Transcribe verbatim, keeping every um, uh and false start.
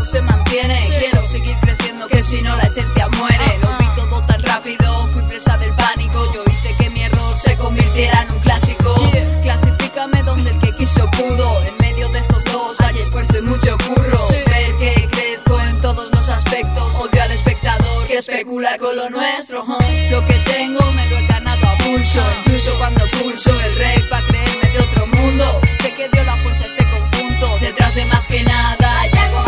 se mantiene. Sí. Quiero seguir creciendo, que si no la esencia muere. Ajá. Lo vi todo tan rápido, fui presa del pánico. Yo hice que mi error se convirtiera en un clásico. Yeah. Clasifícame donde el que quiso pudo. En medio de estos dos hay esfuerzo y mucho curro. Sí. Ver que crezco en todos los aspectos. Odio al espectador que especula con lo nuestro. huh. Lo que tengo me lo he ganado a pulso. Incluso cuando pulso el rec pa' creerme de otro mundo. Sé que dio la fuerza a este conjunto. Detrás de más que nada hay algo